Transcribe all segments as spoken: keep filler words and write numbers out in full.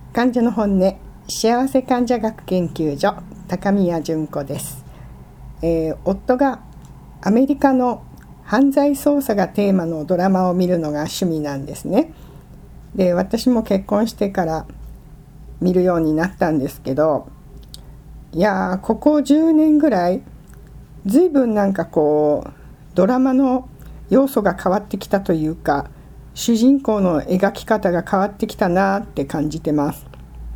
患者の本音、幸せ患者学研究所高宮純子です、えー、夫がアメリカの犯罪捜査がテーマのドラマを見るのが趣味なんですね。で、私も結婚してから見るようになったんですけど、いやーここじゅうねんぐらいずいぶんなんかこうドラマの要素が変わってきたというか、主人公の描き方が変わってきたなって感じてます。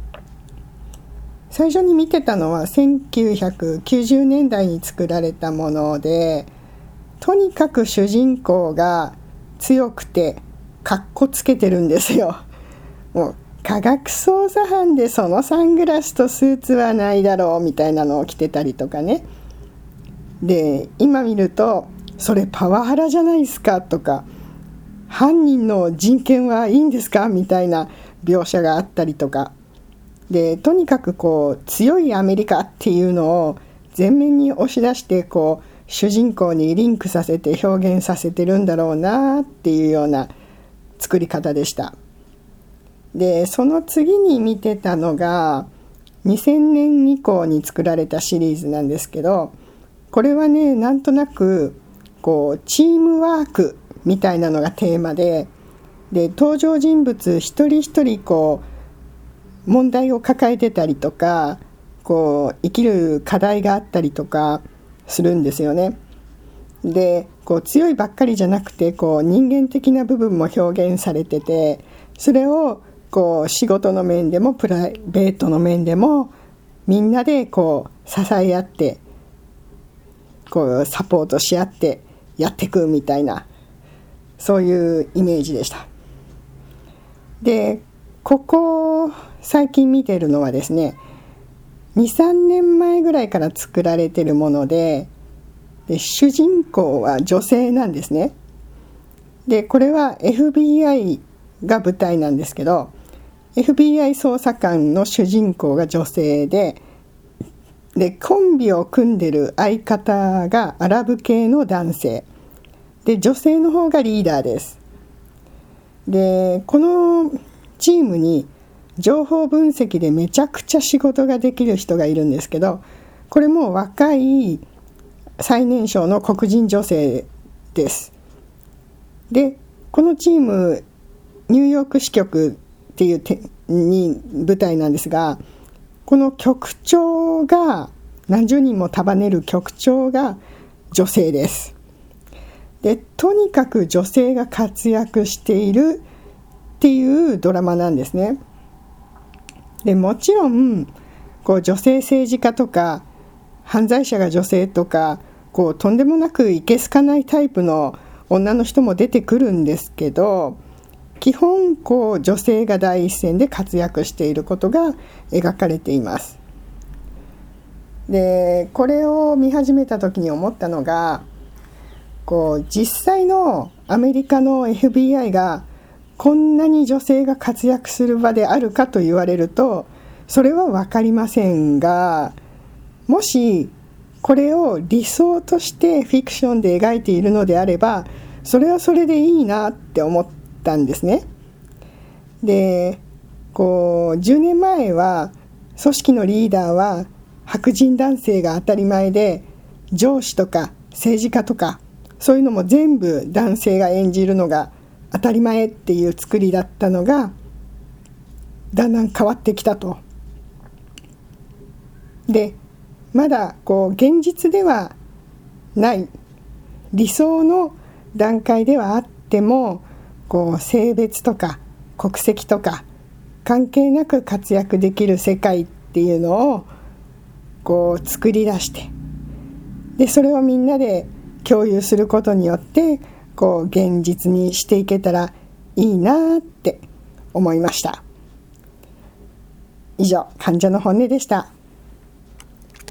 最初に見てたのはせんきゅうひゃくきゅうじゅうねんだいに作られたもので、とにかく主人公が強くてかっこつけてるんですよ。もう科学捜査班でそのサングラスとスーツはないだろうみたいなのを着てたりとかね。で、今見るとそれパワハラじゃないですかとか、犯人の人権はいいんですかみたいな描写があったりとかで、とにかくこう強いアメリカっていうのを前面に押し出して、こう主人公にリンクさせて表現させてるんだろうなっていうような作り方でした。で、その次に見てたのがにせんねん以降に作られたシリーズなんですけど、これはね、なんとなくこうチームワークみたいなのがテーマで、で登場人物一人一人こう問題を抱えてたりとか、こう生きる課題があったりとかするんですよね。で、こう強いばっかりじゃなくて、こう人間的な部分も表現されてて、それをこう仕事の面でもプライベートの面でもみんなでこう支え合って、こうサポートし合ってやっていくみたいな、そういうイメージでした。で、ここ最近見てるのはですね、にさんねんまえぐらいから作られてるもので、で主人公は女性なんですね。で、これは エフビーアイ が舞台なんですけど、 エフビーアイ 捜査官の主人公が女性で、でコンビを組んでる相方がアラブ系の男性で、女性の方がリーダーです。で、このチームに情報分析でめちゃくちゃ仕事ができる人がいるんですけど、これも若い最年少の黒人女性です。で、このチームニューヨーク支局っていうてに舞台なんですが、この局長が、何十人も束ねる局長が女性です。で、とにかく女性が活躍しているっていうドラマなんですね。で、もちろんこう女性政治家とか犯罪者が女性とか、こうとんでもなくいけすかないタイプの女の人も出てくるんですけど、基本こう女性が第一線で活躍していることが描かれています。で、これを見始めた時に思ったのが、こう実際のアメリカの エフビーアイ がこんなに女性が活躍する場であるかと言われると、それは分かりませんが、もしこれを理想としてフィクションで描いているのであれば、それはそれでいいなって思ったんですね。で、こうじゅうねんまえは組織のリーダーは白人男性が当たり前で、上司とか政治家とかそういうのも全部男性が演じるのが当たり前っていう作りだったのが、だんだん変わってきたと。で、まだこう現実ではない理想の段階ではあっても、こう性別とか国籍とか関係なく活躍できる世界っていうのをこう作り出して、でそれをみんなで共有することによって、こう現実にしていけたらいいなって思いました。以上、患者の本音でした。